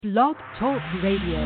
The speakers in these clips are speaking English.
Blog Talk Radio.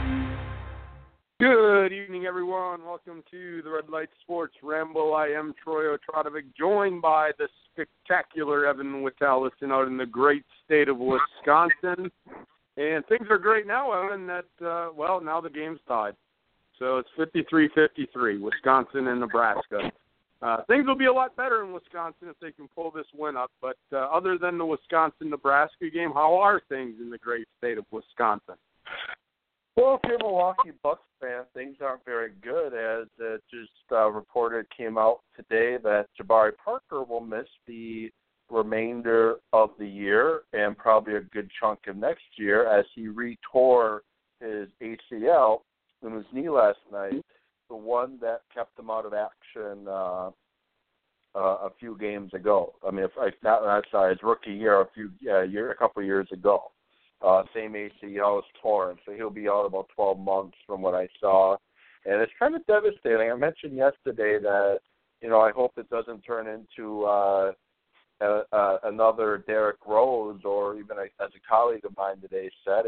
Good evening, everyone. Welcome to the Red Light Sports Ramble. I am Troy Otradovic, joined by the spectacular Evan Witalisson out in the great state of Wisconsin. And things are great now, Evan, now the game's tied. So it's 53-53, Wisconsin and Nebraska. Things will be a lot better in Wisconsin if they can pull this win up. But other than the Wisconsin-Nebraska game, how are things in the great state of Wisconsin? Well, if you're a Milwaukee Bucks fan, things aren't very good, as it just came out today that Jabari Parker will miss the remainder of the year and probably a good chunk of next year, as he retore his ACL in his knee last night, the one that kept him out of action a few games ago. I mean, his rookie year, a couple of years ago. Same ACL is torn, so he'll be out about 12 months from what I saw. And it's kind of devastating. I mentioned yesterday that, I hope it doesn't turn into another Derrick Rose, or even as a colleague of mine today said,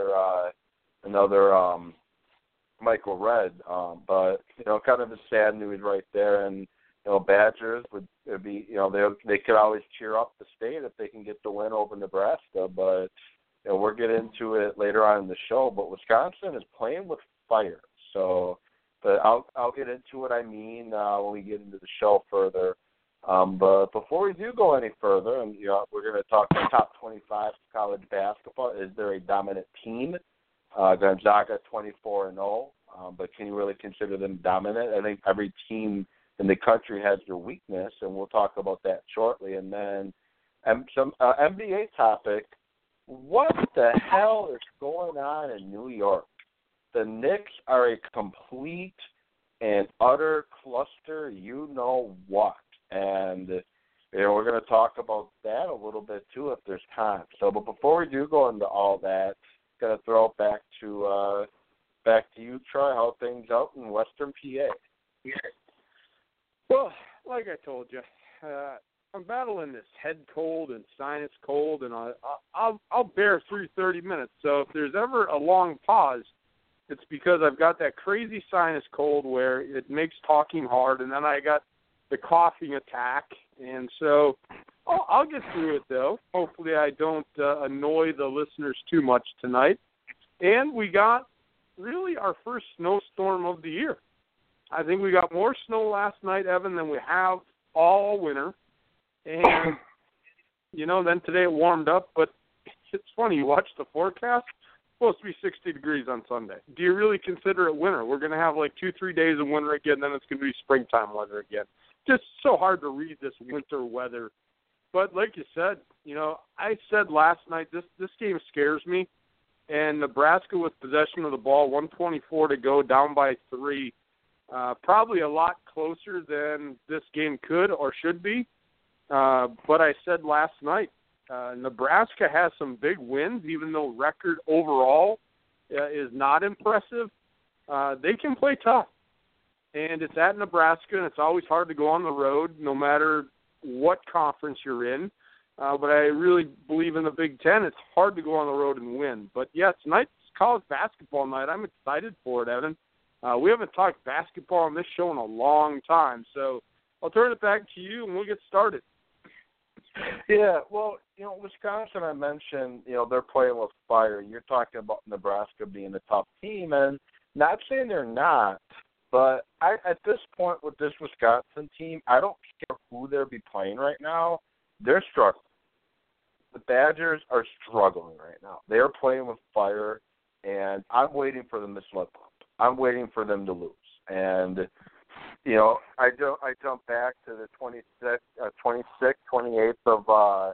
another Michael Redd. But, kind of a sad news right there. And, Badgers would be, they could always cheer up the state if they can get the win over Nebraska, but we'll get into it later on in the show, but Wisconsin is playing with fire. So, but I'll get into what I mean when we get into the show further. But before we do go any further, and we're going to talk the top 25 college basketball. Is there a dominant team? Gonzaga 24-0, but can you really consider them dominant? I think every team in the country has their weakness, and we'll talk about that shortly. And then some NBA topic. What the hell is going on in New York? The Knicks are a complete and utter cluster, you-know-what. And, we're going to talk about that a little bit, too, if there's time. So, but before we do go into all that, going to throw it back to you, Troy. How are things out in Western PA? Well, like I told you, I'm battling this head cold and sinus cold, and I'll bear through 30 minutes. So if there's ever a long pause, it's because I've got that crazy sinus cold where it makes talking hard, and then I got the coughing attack. And so I'll get through it, though. Hopefully I don't annoy the listeners too much tonight. And we got really our first snowstorm of the year. I think we got more snow last night, Evan, than we have all winter. And, then today it warmed up, but it's funny, you watch the forecast, it's supposed to be 60 degrees on Sunday. Do you really consider it winter? We're going to have 2-3 days of winter again, then it's going to be springtime weather again. Just so hard to read this winter weather. But like you said, I said last night, this game scares me, and Nebraska with possession of the ball, 1:24 to go, down by 3, probably a lot closer than this game could or should be. But I said last night, Nebraska has some big wins, even though record overall is not impressive. They can play tough. And it's at Nebraska, and it's always hard to go on the road, no matter what conference you're in. But I really believe in the Big Ten. It's hard to go on the road and win. But, yeah, tonight's college basketball night. I'm excited for it, Evan. We haven't talked basketball on this show in a long time. So I'll turn it back to you, and we'll get started. Yeah, well, Wisconsin, I mentioned, they're playing with fire. You're talking about Nebraska being a tough team, and not saying they're not, but at this point with this Wisconsin team, I don't care who they'll be playing right now. They're struggling. The Badgers are struggling right now. They are playing with fire, and I'm waiting for them to slip up. I'm waiting for them to lose. And I jump back to the 26th, 28th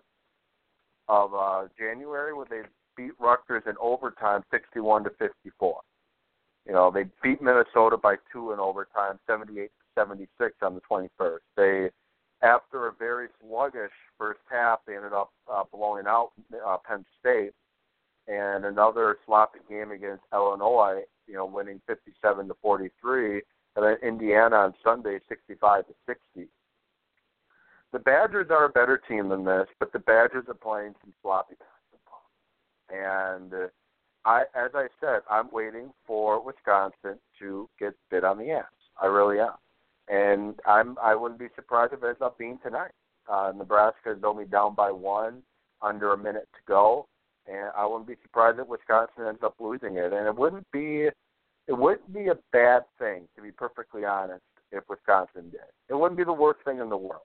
of January, where they beat Rutgers in overtime, 61-54. They beat Minnesota by 2 in overtime, 78-76 on the 21st. They, after a very sluggish first half, they ended up blowing out Penn State, and another sloppy game against Illinois, winning 57-43. And then Indiana on Sunday, 65-60. The Badgers are a better team than this, but the Badgers are playing some sloppy basketball. And as I said, I'm waiting for Wisconsin to get bit on the ass. I really am. And I wouldn't be surprised if it ends up being tonight. Nebraska is only down by 1, under a minute to go, and I wouldn't be surprised if Wisconsin ends up losing it. And it wouldn't be a bad thing, to be perfectly honest, if Wisconsin did. It wouldn't be the worst thing in the world.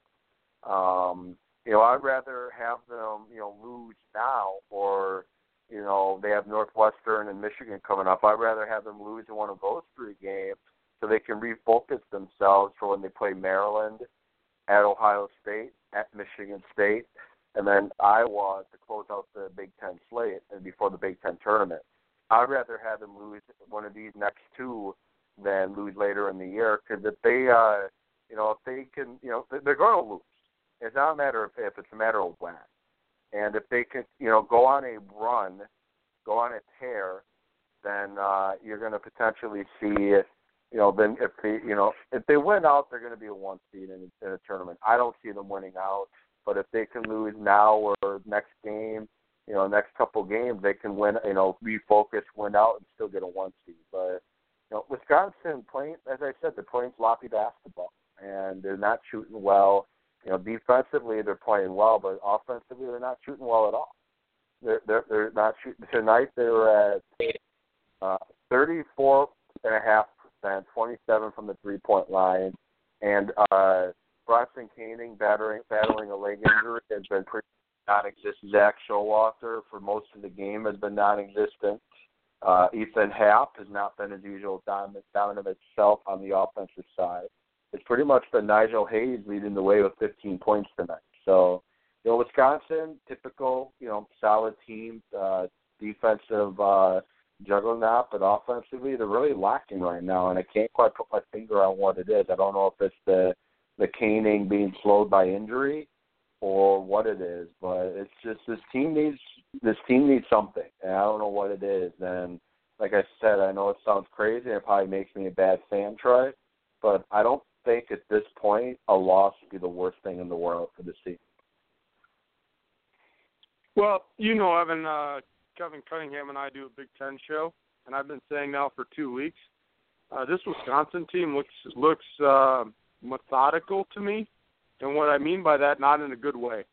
I'd rather have them, lose now, or they have Northwestern and Michigan coming up. I'd rather have them lose in one of those 3 games so they can refocus themselves for when they play Maryland, at Ohio State, at Michigan State, and then Iowa to close out the Big Ten slate and before the Big Ten tournament. I'd rather have them lose one of these next 2 than lose later in the year, because if they, if they can, they're going to lose. It's not a matter of if, it's a matter of when. And if they can, go on a run, go on a tear, then you're going to potentially see, then if they win out, they're going to be a 1 seed in a tournament. I don't see them winning out, but if they can lose now or next game, next couple games, they can win, refocus, win out, and still get a 1 seed. But Wisconsin playing, as I said, they're playing sloppy basketball, and they're not shooting well. Defensively they're playing well, but offensively they're not shooting well at all. They're not shooting. Tonight they were at 34.5%, 27 from the 3-point line, and Bronson Koenig battling a leg injury has been pretty non-existent. Zach Showalter for most of the game has been non-existent. Ethan Happ has not been his usual dominant himself on the offensive side. It's pretty much been Nigel Hayes leading the way with 15 points tonight. So, Wisconsin, typical, solid team, defensive juggernaut, but offensively they're really lacking right now, and I can't quite put my finger on what it is. I don't know if it's the Koenig being slowed by injury or what it is, but it's just this team needs something, and I don't know what it is. And like I said, I know it sounds crazy, and it probably makes me a bad fan, Troy, but I don't think at this point a loss would be the worst thing in the world for this team. Well, Evan, Kevin Cunningham and I do a Big Ten show, and I've been saying now for 2 weeks, this Wisconsin team looks methodical to me, and what I mean by that, not in a good way.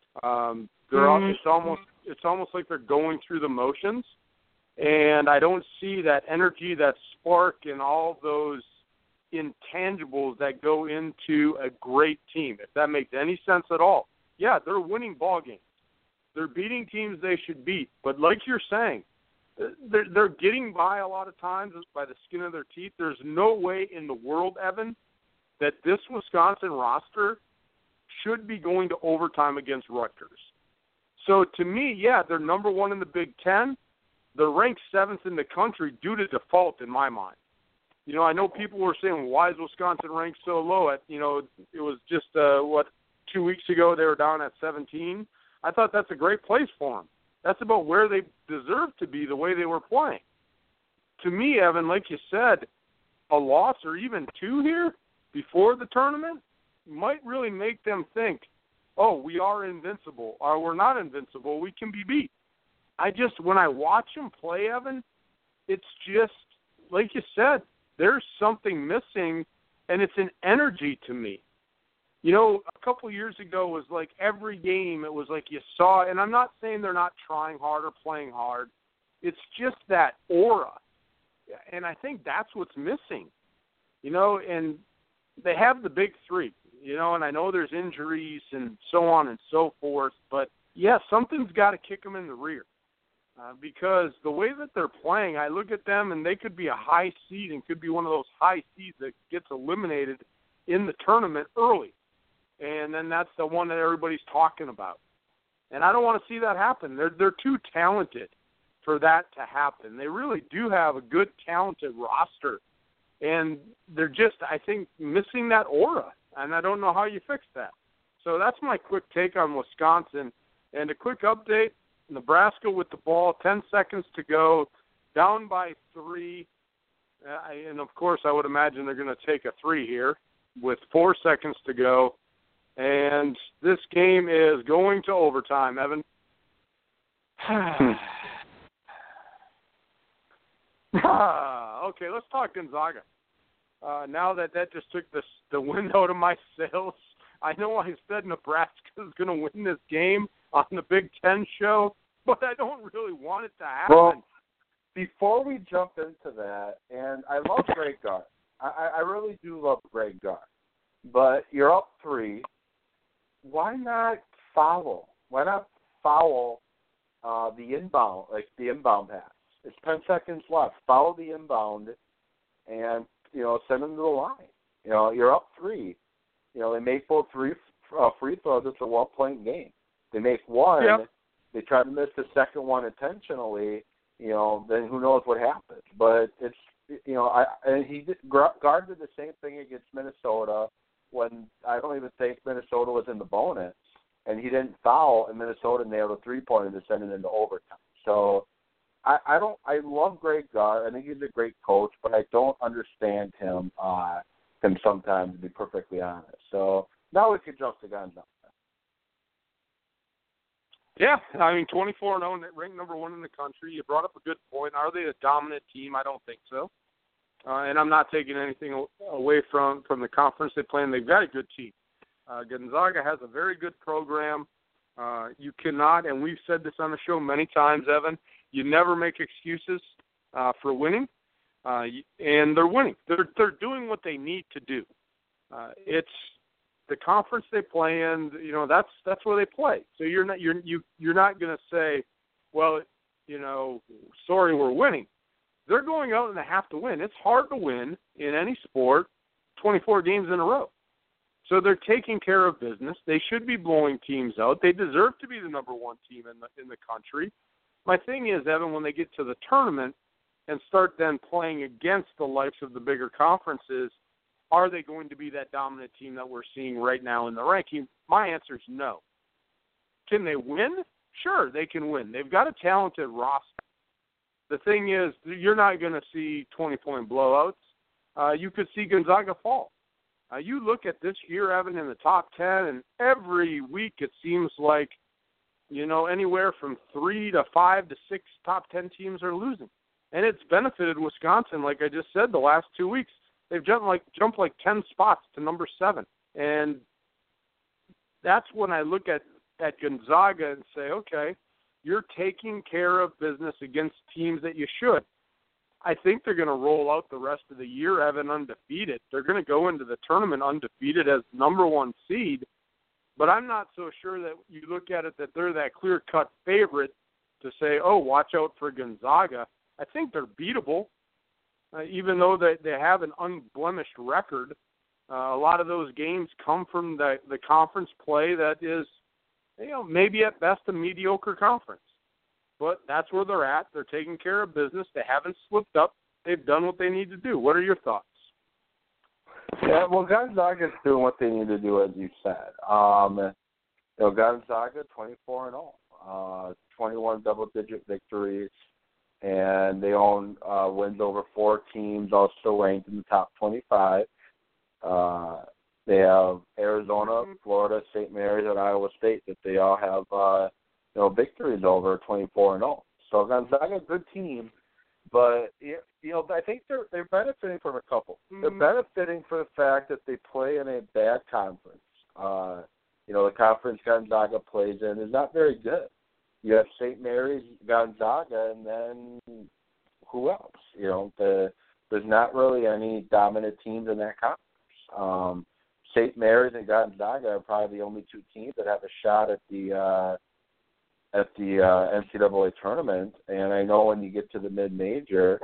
It's almost like they're going through the motions, and I don't see that energy, that spark, and all those intangibles that go into a great team, if that makes any sense at all. Yeah, they're winning ball games. They're beating teams they should beat. But like you're saying, they're getting by a lot of times by the skin of their teeth. There's no way in the world, Evan, that this Wisconsin roster should be going to overtime against Rutgers. So to me, yeah, they're number 1 in the Big Ten. They're ranked 7th in the country due to default in my mind. I know people were saying, why is Wisconsin ranked so low? It was just, 2 weeks ago they were down at 17. I thought that's a great place for them. That's about where they deserve to be the way they were playing. To me, Evan, like you said, a loss or even 2 here before the tournament might really make them think, oh, we are invincible, or we're not invincible, we can be beat. When I watch them play, Evan, it's just, like you said, there's something missing, and it's an energy to me. A couple of years ago was like every game, it was like you saw, and I'm not saying they're not trying hard or playing hard. It's just that aura, and I think that's what's missing. And they have the big 3, and I know there's injuries and so on and so forth, but, yeah, something's got to kick them in the rear. Because the way that they're playing, I look at them and they could be a high seed and could be one of those high seeds that gets eliminated in the tournament early. And then that's the one that everybody's talking about. And I don't want to see that happen. They're too talented for that to happen. They really do have a good, talented roster. And they're just, I think, missing that aura. And I don't know how you fix that. So that's my quick take on Wisconsin. And a quick update. Nebraska with the ball, 10 seconds to go, down by 3. And, of course, I would imagine they're going to take a 3 here with 4 seconds to go. And this game is going to overtime, Evan. Okay, let's talk Gonzaga. Now that just took the wind out of my sails, I know I said Nebraska is going to win this game on the Big Ten show, but I don't really want it to happen. Well, before we jump into that, and I love Greg Gard. I really do love Greg Gard. But you're up 3. Why not foul? Why not foul the inbound pass? It's 10 seconds left. Follow the inbound and, send them to the line. You're up 3. They make both free throws. It's a 1-point game. They make one. Yep. They try to miss the second one intentionally. Then who knows what happens? But it's Gard did the same thing against Minnesota when I don't even think Minnesota was in the bonus, and he didn't foul, and Minnesota nailed a 3-pointer to send it into overtime. So I love Greg Gard. I think he's a great coach, but I don't understand him sometimes, to be perfectly honest. So now we can jump to Gonzaga. Yeah, 24-0, ranked number 1 in the country. You brought up a good point. Are they a dominant team? I don't think so. And I'm not taking anything away from the conference they play in. They've got a good team. Gonzaga has a very good program. You cannot, and we've said this on the show many times, Evan, you never make excuses for winning, and they're winning. They're doing what they need to do. It's the conference they play in. That's where they play. So you're not going to say, well, sorry, we're winning. They're going out and they have to win. It's hard to win in any sport 24 games in a row. So they're taking care of business. They should be blowing teams out. They deserve to be the number 1 team in the country. My thing is, Evan, when they get to the tournament and start then playing against the likes of the bigger conferences, are they going to be that dominant team that we're seeing right now in the ranking? My answer is no. Can they win? Sure, they can win. They've got a talented roster. The thing is, you're not going to see 20-point blowouts. You could see Gonzaga fall. You look at this year, Evan, in the top 10, and every week it seems like, anywhere from 3 to 5 to 6 top 10 teams are losing. And it's benefited Wisconsin, like I just said, the last 2 weeks. They've jumped like 10 spots to number 7. And that's when I look at Gonzaga and say, okay, you're taking care of business against teams that you should. I think they're going to roll out the rest of the year, Evan, undefeated. They're going to go into the tournament undefeated as number 1 seed. But I'm not so sure that you look at it that they're that clear-cut favorite to say, oh, watch out for Gonzaga. I think they're beatable. Even though they have an unblemished record, a lot of those games come from the conference play that is, maybe at best a mediocre conference. But that's where they're at. They're taking care of business. They haven't slipped up. They've done what they need to do. What are your thoughts? Yeah, well, Gonzaga's doing what they need to do, as you said. Gonzaga 24-0, 21 double-digit victories. And they own wins over 4 teams, also ranked in the top 25. They have Arizona, Florida, St. Mary's, and Iowa State that they all have victories over 24-0. So Gonzaga, a good team, but I think they're benefiting from a couple. Mm-hmm. They're benefiting from the fact that they play in a bad conference. The conference Gonzaga plays in is not very good. You have St. Mary's, Gonzaga, and then who else? There's not really any dominant teams in that conference. St. Mary's and Gonzaga are probably the only 2 teams that have a shot at the NCAA tournament. And I know when you get to the mid-major,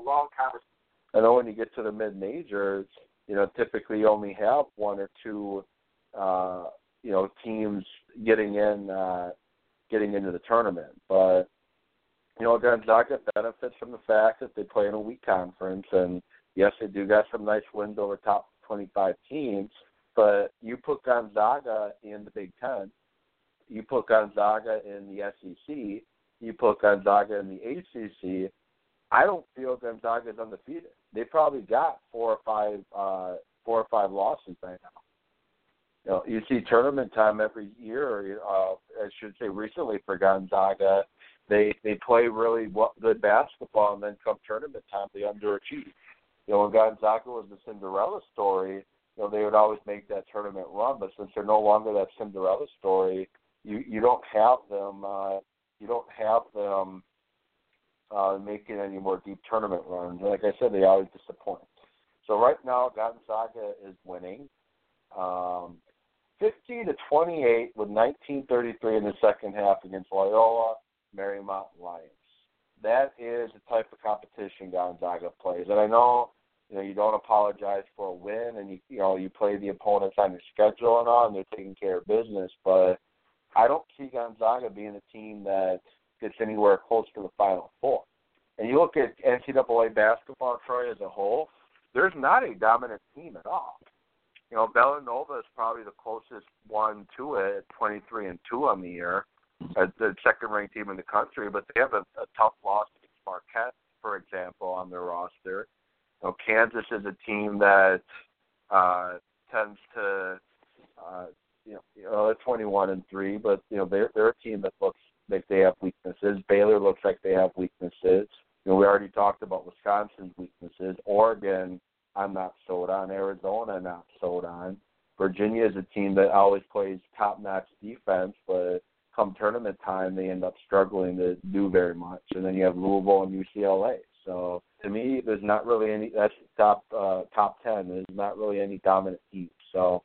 typically you only have 1 or 2, teams getting into the tournament. But, Gonzaga benefits from the fact that they play in a weak conference, and yes, they do got some nice wins over top 25 teams, but you put Gonzaga in the Big Ten, you put Gonzaga in the SEC, you put Gonzaga in the ACC, I don't feel Gonzaga is undefeated. They probably got 4 or 5 losses right now. You see tournament time every year, I should say recently for Gonzaga, they play really good basketball, and then come tournament time, they underachieve. When Gonzaga was the Cinderella story, they would always make that tournament run. But since they're no longer that Cinderella story, you don't have them. Making any more deep tournament runs. And like I said, they always disappoint. So right now, Gonzaga is winning 50-28 with 19:33 in the second half against Loyola Marymount Lions. That is the type of competition Gonzaga plays. And I know, you don't apologize for a win, and you play the opponents on your schedule and all, and they're taking care of business. But I don't see Gonzaga being a team that gets anywhere close to the Final Four. And you look at NCAA basketball, Troy, as a whole, there's not a dominant team at all. Villanova is probably the closest one to it, 23-2 on the year, the second-ranked team in the country. But they have a tough loss against Marquette, for example, on their roster. Kansas is a team that tends to, they're 21-3, but they're a team that looks like they have weaknesses. Baylor looks like they have weaknesses. We already talked about Wisconsin's weaknesses. Oregon, I'm not sold on. Arizona, I'm not sold on. Virginia is a team that always plays top-notch defense, but come tournament time, they end up struggling to do very much. And then you have Louisville and UCLA. So to me, there's not really any. That's top 10. There's not really any dominant team. So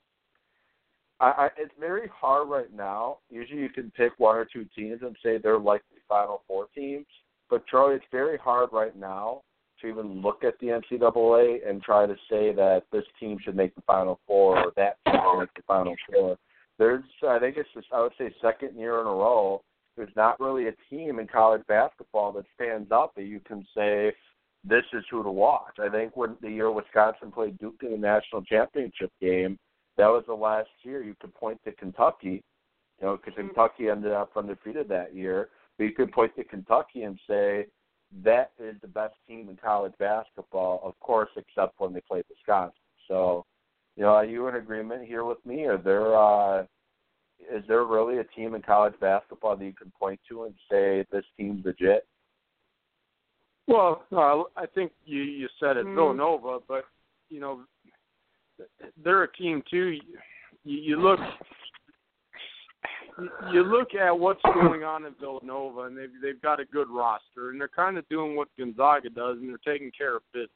it's very hard right now. Usually, you can pick one or two teams and say they're likely Final Four teams. But Troy, it's very hard right now to even look at the NCAA and try to say that this team should make the Final Four or that team should make the Final Four. I think it's just, I would say, second year in a row, there's not really a team in college basketball that stands up that you can say this is who to watch. I think when the year Wisconsin played Duke in the national championship game, that was the last year you could point to Kentucky, because Kentucky ended up undefeated that year. But you could point to Kentucky and say that is the best team in college basketball, of course, except when they played Wisconsin. So, are you in agreement here with me? Is there really a team in college basketball that you can point to and say this team's legit? Well, I think you said it, Villanova, but they're a team too. You look at what's going on in Villanova, and they've got a good roster, and they're kind of doing what Gonzaga does, and they're taking care of business.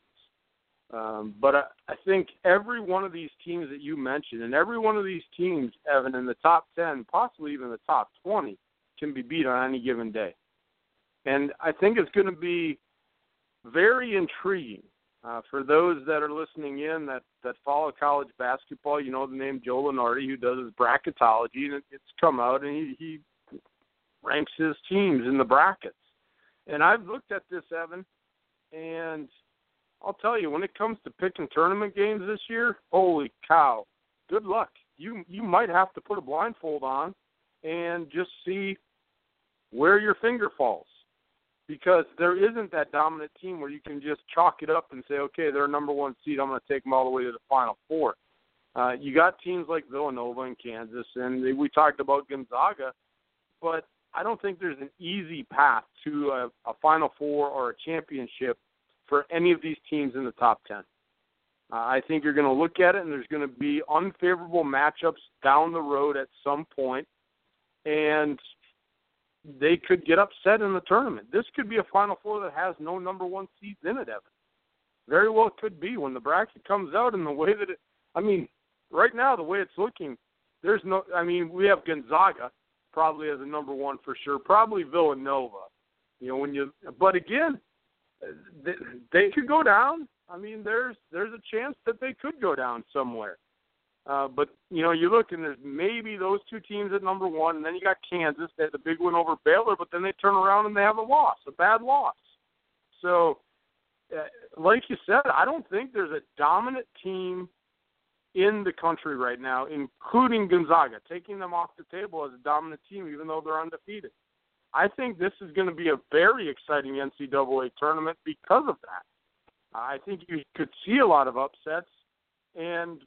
But I think every one of these teams that you mentioned, and every one of these teams, Evan, in the top 10, possibly even the top 20, can be beat on any given day. And I think it's going to be very intriguing for those that are listening in that follow college basketball. You know the name Joe Lunardi, who does his bracketology, and it's come out, and he ranks his teams in the brackets. And I've looked at this, Evan, and I'll tell you, when it comes to picking tournament games this year, holy cow, good luck. You might have to put a blindfold on and just see where your finger falls, because there isn't that dominant team where you can just chalk it up and say, okay, they're a number one seed, I'm going to take them all the way to the Final Four. You got teams like Villanova and Kansas, and we talked about Gonzaga, but I don't think there's an easy path to a Final Four or a championship for any of these teams in the top 10. I think you're going to look at it, and there's going to be unfavorable matchups down the road at some point, and they could get upset in the tournament. This could be a Final Four that has no number one seeds in it, Evan. Very well could be when the bracket comes out, and the way that right now, the way it's looking, we have Gonzaga probably as a number one for sure, probably Villanova. But again, they could go down. There's a chance that they could go down somewhere. But you look, and there's maybe those two teams at number one, and then you got Kansas. They had the big win over Baylor, but then they turn around and they have a bad loss. So, like you said, I don't think there's a dominant team in the country right now, including Gonzaga, taking them off the table as a dominant team, even though they're undefeated. I think this is going to be a very exciting NCAA tournament because of that. I think you could see a lot of upsets. And,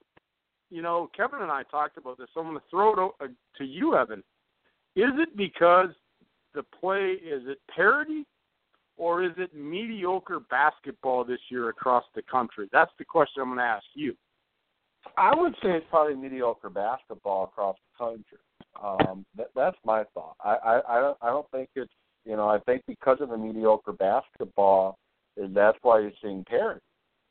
Kevin and I talked about this. So I'm going to throw it to you, Evan. Is it because the play, is it parity or is it mediocre basketball this year across the country? That's the question I'm going to ask you. I would say it's probably mediocre basketball across the country. That's my thought. I don't think it's, I think because of the mediocre basketball, that's why you're seeing parity.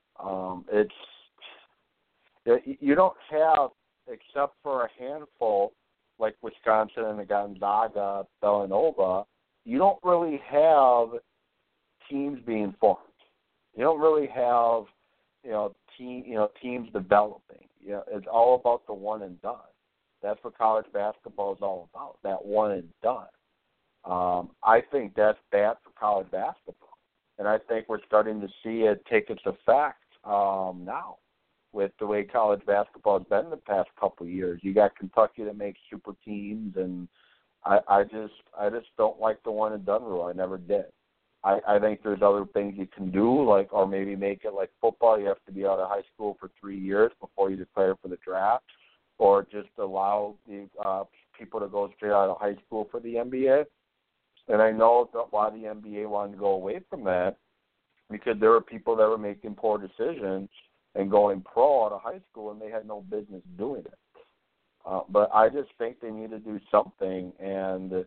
You don't have, except for a handful like Wisconsin and the Gonzaga, Villanova, you don't really have teams being formed. You don't really have, teams developing. It's all about the one and done. That's what college basketball is all about, that one and done. I think that's bad for college basketball. And I think we're starting to see it take its effect now with the way college basketball has been the past couple of years. You got Kentucky that makes super teams, and I just don't like the one and done rule. I never did. I think there's other things you can do, or maybe make it like football. You have to be out of high school for 3 years before you declare for the draft, or just allow the people to go straight out of high school for the NBA. And I know that why the NBA wanted to go away from that, because there were people that were making poor decisions and going pro out of high school, and they had no business doing it. But I just think they need to do something, and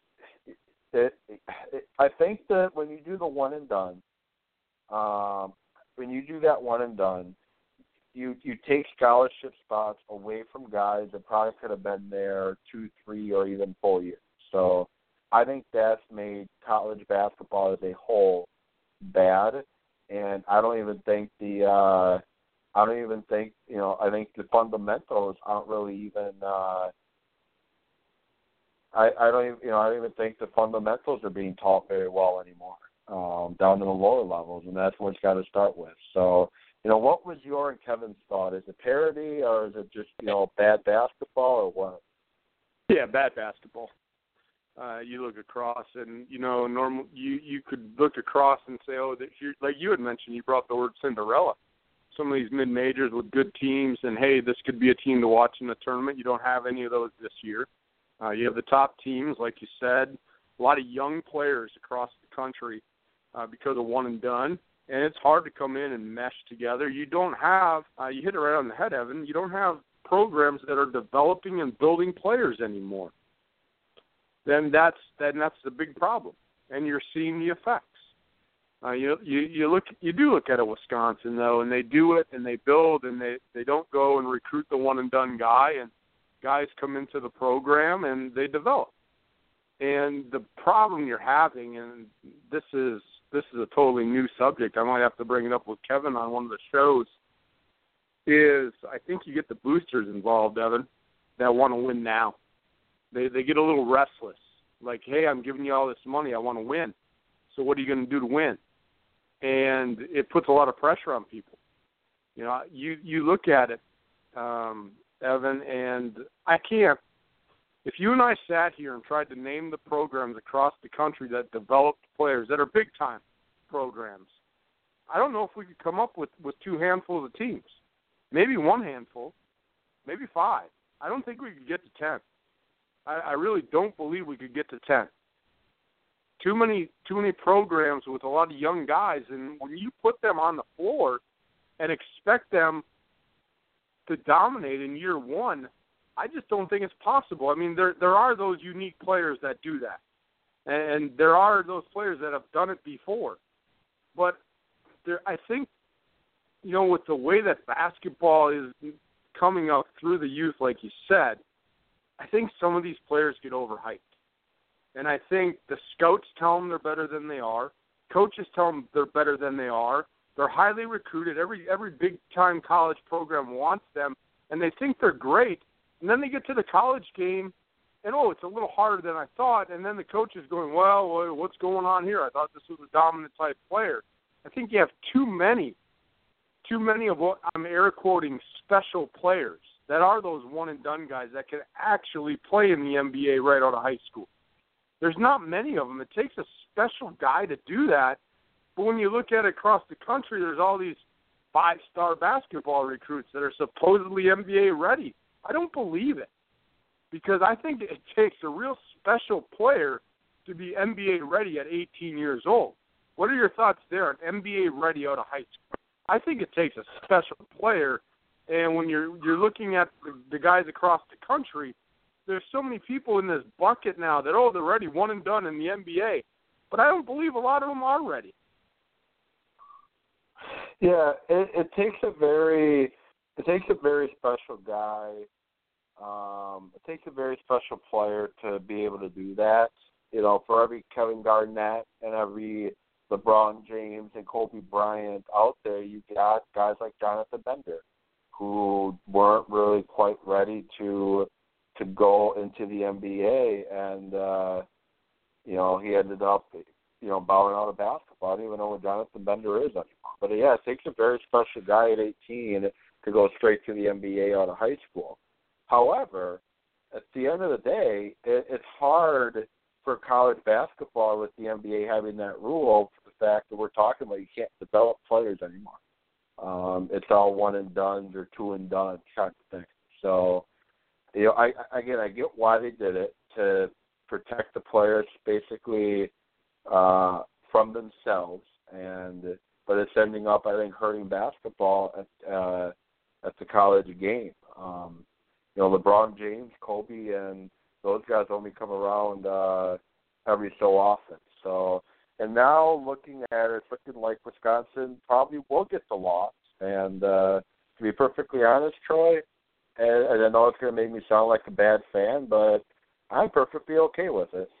I think that when you do the one and done, you take scholarship spots away from guys that probably could have been there 2, 3, or even 4 years. So I think that's made college basketball as a whole bad, and I think the fundamentals aren't really even. I don't even think the fundamentals are being taught very well anymore, down to the lower levels, and that's what it's got to start with. So, what was your and Kevin's thought? Is it parity, or is it just bad basketball, or what? Yeah, bad basketball. You look across, and normal. You could look across and say, oh, like you had mentioned, you brought the word Cinderella. Some of these mid-majors with good teams, and hey, this could be a team to watch in the tournament. You don't have any of those this year. You have the top teams, like you said, a lot of young players across the country because of one and done, and it's hard to come in and mesh together. You don't have, you hit it right on the head, Evan, you don't have programs that are developing and building players anymore. Then that's the big problem, and you're seeing the effects. You do look at a Wisconsin though, and they do it and they build, and they don't go and recruit the one and done guy, and guys come into the program and they develop. And the problem you're having, and this is a totally new subject, I might have to bring it up with Kevin on one of the shows, is I think you get the boosters involved, Evan, that want to win now. They get a little restless. Like, hey, I'm giving you all this money, I want to win. So what are you going to do to win? And it puts a lot of pressure on people. You look at it, Evan, and I can't. If you and I sat here and tried to name the programs across the country that developed players that are big-time programs, I don't know if we could come up with 2 handfuls of teams. Maybe 1 handful, maybe 5. I don't think we could get to 10. I really don't believe we could get to 10. Too many programs with a lot of young guys, and when you put them on the floor and expect them to dominate in year one, I just don't think it's possible. I mean, there are those unique players that do that, and there are those players that have done it before. But I think, with the way that basketball is coming up through the youth, like you said, I think some of these players get overhyped. And I think the scouts tell them they're better than they are. Coaches tell them they're better than they are. They're highly recruited. Every big-time college program wants them, and they think they're great. And then they get to the college game, and, it's a little harder than I thought. And then the coach is going, well, what's going on here? I thought this was a dominant-type player. I think you have too many of what I'm air quoting special players that are those one-and-done guys that can actually play in the NBA right out of high school. There's not many of them. It takes a special guy to do that. But when you look at it across the country, there's all these 5-star basketball recruits that are supposedly NBA ready. I don't believe it, because I think it takes a real special player to be NBA ready at 18 years old. What are your thoughts there on NBA ready out of high school? I think it takes a special player, and when you're looking at the guys across the country, there's so many people in this bucket now that, they're ready, one and done in the NBA. But I don't believe a lot of them are ready. Yeah, it takes a very special guy. It takes a very special player to be able to do that. For every Kevin Garnett and every LeBron James and Kobe Bryant out there, you got guys like Jonathan Bender, who weren't really quite ready to go into the NBA, and he ended up bowing out of basketball. I don't even know what Jonathan Bender is anymore. But yeah, it takes a very special guy at 18 to go straight to the NBA out of high school. However, at the end of the day, it's hard for college basketball with the NBA having that rule for the fact that we're talking about you can't develop players anymore. It's all one and done or two and done kind of thing. So, I get why they did it, to protect the players basically from themselves, but it's ending up, I think, hurting basketball at the college game. LeBron James, Kobe, and those guys only come around every so often. So, and now looking at it, it's looking like Wisconsin probably will get the loss. And to be perfectly honest, Troy, and I know it's going to make me sound like a bad fan, but I'm perfectly okay with it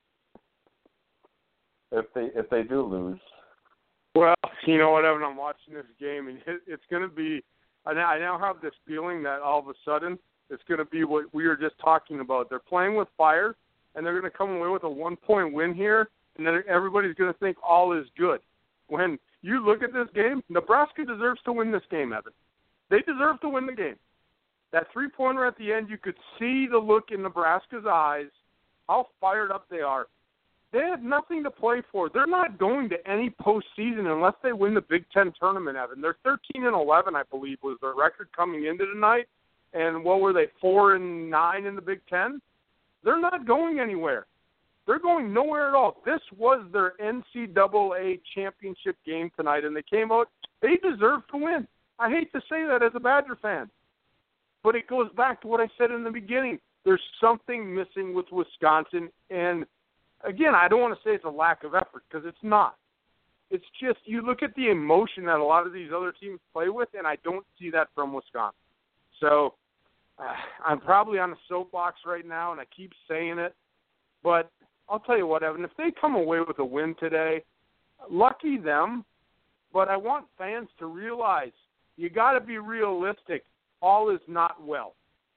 if they do lose. Well, you know what, Evan, I'm watching this game, and it's going to be – I now have this feeling that all of a sudden it's going to be what we were just talking about. They're playing with fire, and they're going to come away with a 1-point win here, and then everybody's going to think all is good. When you look at this game, Nebraska deserves to win this game, Evan. They deserve to win the game. That three-pointer at the end, you could see the look in Nebraska's eyes, how fired up they are. They have nothing to play for. They're not going to any postseason unless they win the Big Ten tournament, Evan. They're 13-11, I believe, was their record coming into tonight. And what were they, 4-9 in the Big Ten? They're not going anywhere. They're going nowhere at all. This was their NCAA championship game tonight, and they came out. They deserve to win. I hate to say that as a Badger fan, but it goes back to what I said in the beginning. There's something missing with Wisconsin, and again, I don't want to say it's a lack of effort, because it's not. It's just you look at the emotion that a lot of these other teams play with, and I don't see that from Wisconsin. So I'm probably on a soapbox right now, and I keep saying it. But I'll tell you what, Evan, if they come away with a win today, lucky them. But I want fans to realize you got to be realistic. All is not well.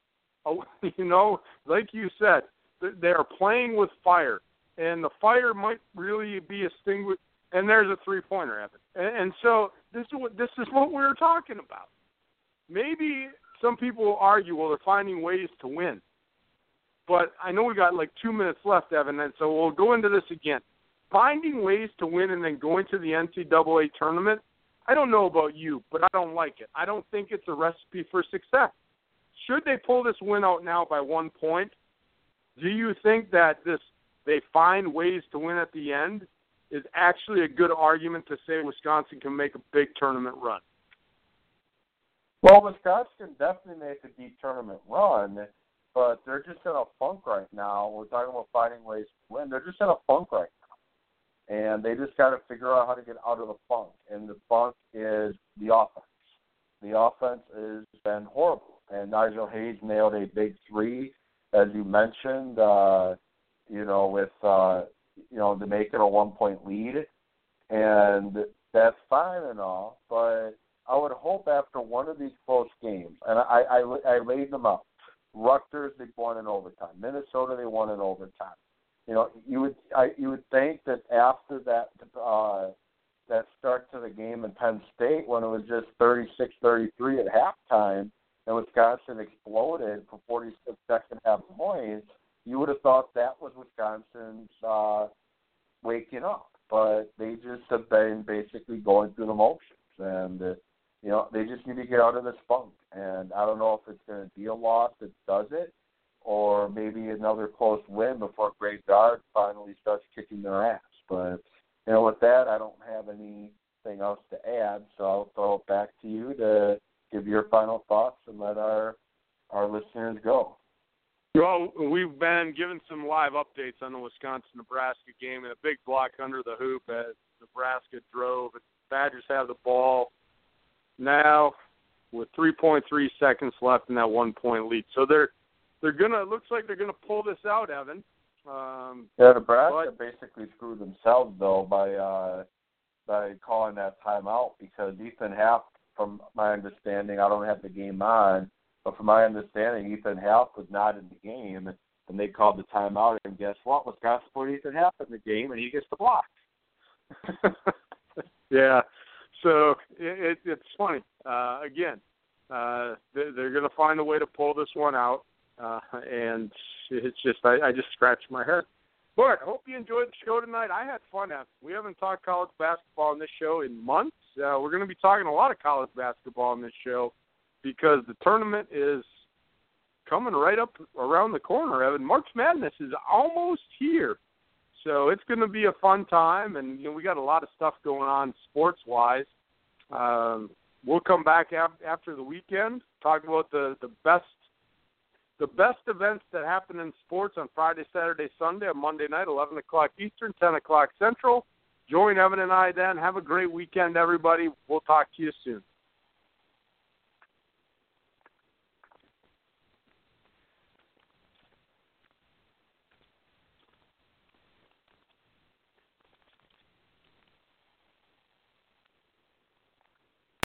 Like you said, they are playing with fire. And the fire might really be extinguished. And there's a three-pointer, Evan. And so this is what we're talking about. Maybe some people will argue, well, they're finding ways to win. But I know we got like 2 minutes left, Evan, and so we'll go into this again. Finding ways to win and then going to the NCAA tournament, I don't know about you, but I don't like it. I don't think it's a recipe for success. Should they pull this win out now by 1 point, do you think that they find ways to win at the end is actually a good argument to say Wisconsin can make a big tournament run? Well, Wisconsin can definitely make a deep tournament run, but they're just in a funk right now. We're talking about finding ways to win. They're just in a funk right now, and they just got to figure out how to get out of the funk, and the funk is the offense. The offense has been horrible, and Nigel Hayes nailed a big three, as you mentioned, to make it a 1-point lead, and that's fine and all, but I would hope after one of these close games, and I laid them out. Rutgers, they won in overtime. Minnesota, they won in overtime. You would think that after that start to the game in Penn State, when it was just 36-33 at halftime, and Wisconsin exploded for 46 second half points, you would have thought that was Wisconsin's waking up. But they just have been basically going through the motions, and they just need to get out of this funk. And I don't know if it's going to be a loss that does it, or maybe another close win before Great Guard finally starts kicking their ass. But, with that, I don't have anything else to add, so I'll throw it back to you to give your final thoughts and let our listeners go. Well, we've been given some live updates on the Wisconsin-Nebraska game, and a big block under the hoop as Nebraska drove. Badgers have the ball now with 3.3 seconds left in that 1-point lead. So looks like they're gonna pull this out, Evan. Nebraska basically screwed themselves though by calling that timeout, because Ethan Happ, from my understanding, I don't have the game on, but from my understanding, Ethan Happ was not in the game, and they called the timeout, and guess what? Wisconsin put Ethan Happ in the game, and he gets the block. Yeah, so it's funny. Again, they're going to find a way to pull this one out, and it's just I just scratched my head. But I hope you enjoyed the show tonight. I had fun. We haven't talked college basketball on this show in months. We're going to be talking a lot of college basketball on this show because the tournament is coming right up around the corner, Evan. March Madness is almost here. So it's going to be a fun time, and we got a lot of stuff going on sports-wise. We'll come back after the weekend, talk about the best events that happen in sports on Friday, Saturday, Sunday, on Monday night, 11 o'clock Eastern, 10 o'clock Central. Join Evan and I then. Have a great weekend, everybody. We'll talk to you soon.